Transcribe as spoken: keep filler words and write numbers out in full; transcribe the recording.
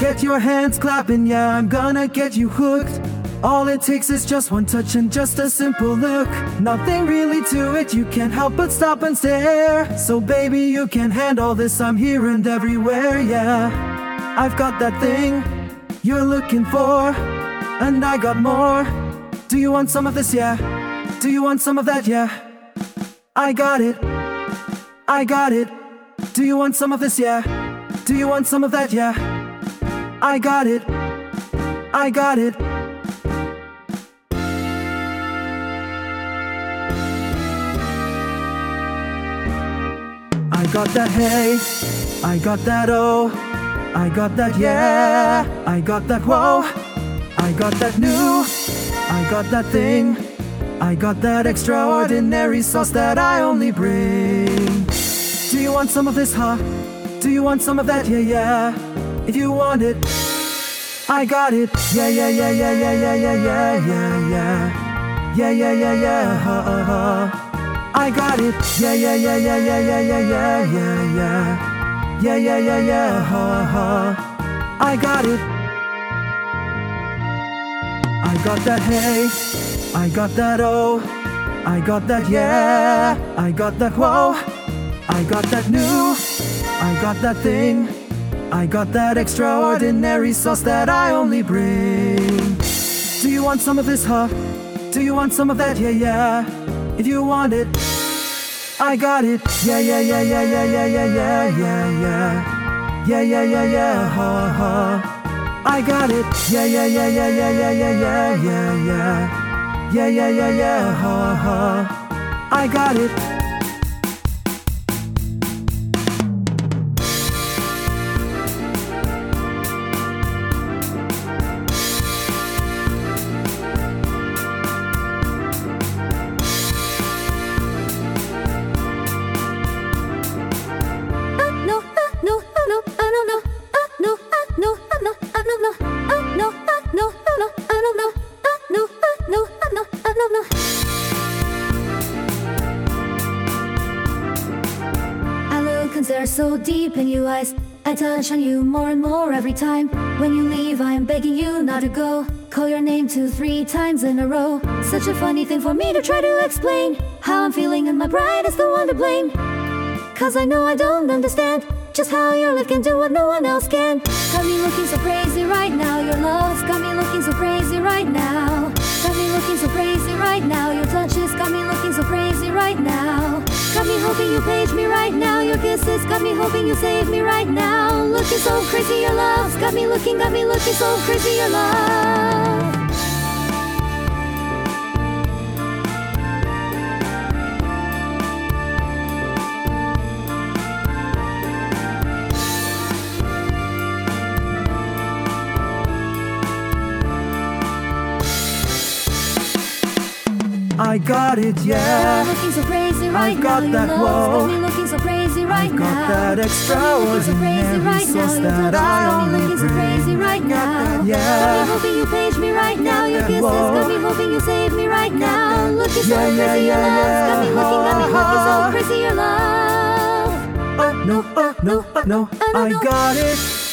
get your hands clapping, yeah, I'm gonna get you hooked. All it takes is just one touch and just a simple look. Nothing really to it, you can't help but stop and stare. So baby, you can handle this, I'm here and everywhere, yeah. I've got that thing you're looking for, and I got more. Do you want some of this, yeah? Do you want some of that, yeah? I got it, I got it. Do you want some of this, yeah? Do you want some of that, yeah? I got it, I got it. I got that hey, I got that oh, I got that yeah, I got that whoa, I got that new, I got that thing, I got that extraordinary sauce that I only bring. Do you want some of this, huh? Do you want some of that, yeah, yeah? If you want it, I got it. Yeah, yeah, yeah, yeah, yeah, yeah, yeah, yeah, yeah, yeah. Yeah, yeah, yeah, yeah, ha, ha, ha. I got it. Yeah, yeah, yeah, yeah, yeah, yeah, yeah, yeah, yeah, yeah. Yeah, yeah, yeah, yeah, ha, ha. I got it. I got that hey, I got that oh, I got that yeah, I got that whoa, I got that new, I got that thing, I got that extraordinary sauce that I only bring. Do you want some of this, huh? Do you want some of that, yeah, yeah? If you want it, I got it. Yeah, yeah, yeah, yeah, yeah, yeah, yeah, yeah, yeah, yeah. Yeah, yeah, yeah, yeah, ha, ha. I got it. Yeah, yeah, yeah, yeah, yeah, yeah, yeah, yeah, yeah, yeah. Yeah, yeah, yeah, yeah, ha, ha. I got it. They're so deep in you eyes. I touch on you more and more every time. When you leave, I'm begging you not to go. Call your name two, three times in a row. Such a funny thing for me to try to explain. How I'm feeling and my pride is the one to blame. Cause I know I don't understand just how your love can do what no one else can. Got me looking so crazy right now. Your love's got me looking so crazy right now. Got me looking so crazy right now. Your touches got me looking so crazy right now. Got me hoping you page me right now. Your kisses got me hoping you save me right now. Looking so crazy, your love's got me looking, got me looking so crazy, your love. I got it, yeah. Got me looking so crazy right I got now. that Your love's whoa. got me looking so crazy right I got now. that extraordinary sauce that I only looking so crazy bring. right now. Yeah. Got me hoping you page me right now. Your kisses whoa. got me hoping you save me right now. Looking so Yeah, yeah, crazy, your yeah, love. Got me yeah. looking, got me looking so crazy, your love. Oh no, oh no, oh no, Oh, no, I no. got it.